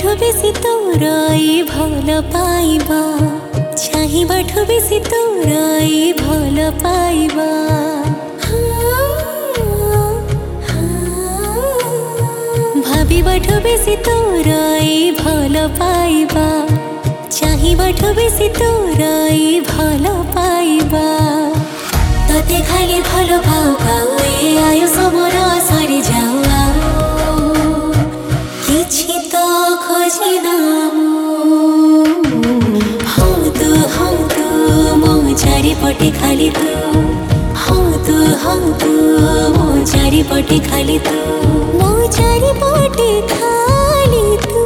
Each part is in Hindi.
बाठो बेसी तोराई भल पाइबा चाहि बाठो बेसी तोराई भल पाइबा भाभी बाठो बेसी तोराई भल पाइबा चाहि बाठो बेसी तोराई भल पाइबा तते खाली भल पाउ पाउ ए आयो समर सरी जाऊ किछि तो खोजिना हौ तू मो चारिपटे खाली तू हौ तू मो चारिपटे खाली तू मो चारिपटे खाली तू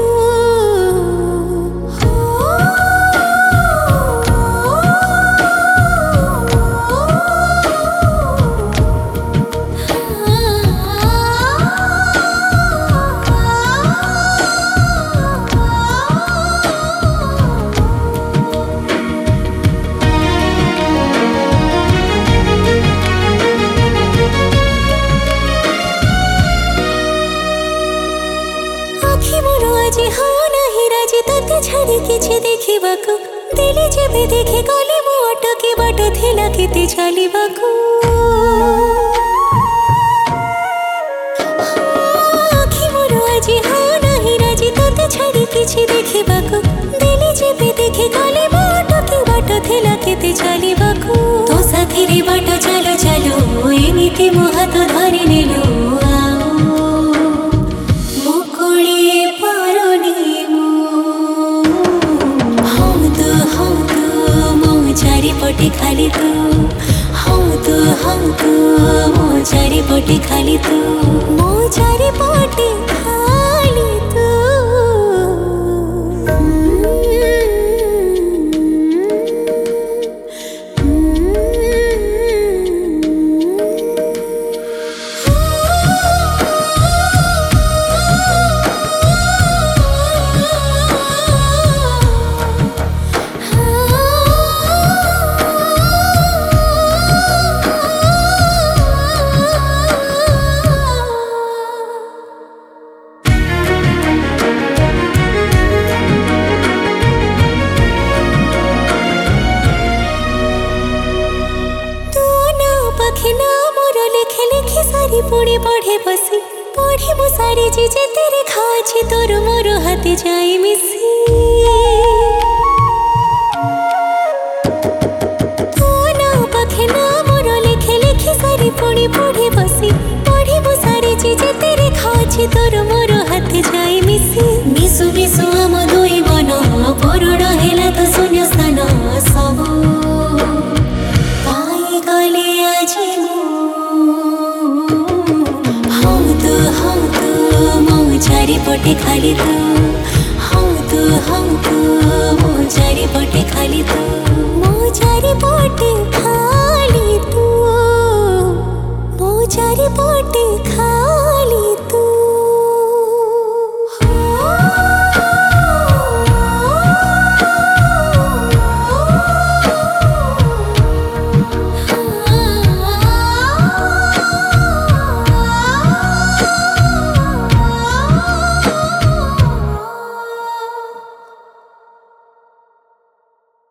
आज हाँ नहीं राजी तते छाड़ी किछि देखिबाकू दिले जेबे देखे गली मो अटके बाट थिला केते चलिबाकू आखि मोर आज हाँ नहीं राजी तते छाड़ी किछि देखिबाकू दिले जेबे देखे गली मो अटके बाट थिला केते चलिबाकू तो साथी रे बाट चलो चलो एमिति मो हाथ धरि नेलो चारिपटे खाली तू हौ तू मो चारिपटे खाली तू मो चारिपटे खाली तू सारी पुणी पढ़े बसी पढ़े मो सारी चीजे तेरे खाची तोर मोर हाथे जाई मिसी तो ना पाखे ना मोर लिखे लिखे सारी पुणी पढ़े बसी पढ़े मो सारी चीजे तेरे खाची तोर मोर हाथे जाई मिसी मिसु मिसु आम दुई मन पूर्ण हेला तो शून्य स्थान सबु पाई गले आज चारिपटे खाली तू हौ तू मो चारिपटे खाली तू मो चारिपटे